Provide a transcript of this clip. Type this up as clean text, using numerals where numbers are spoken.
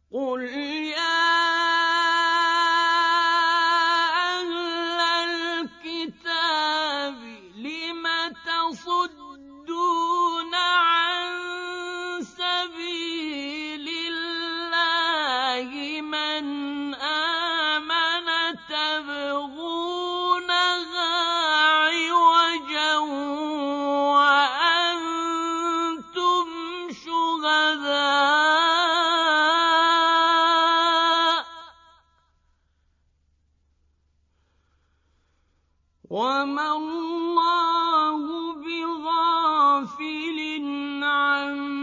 قُلْ يَا أَهْلَ الْكِتَابِ لِمَ تَصُدُّونَ عَن سَبِيلِ اللَّهِ مَنْ آمَنَ تَبْغُونَهَا عِوَجًا وَأَنتُمْ شُهَدَاءُ ۗ وَمَا اللَّهُ بِغَافِلٍ عَمَّا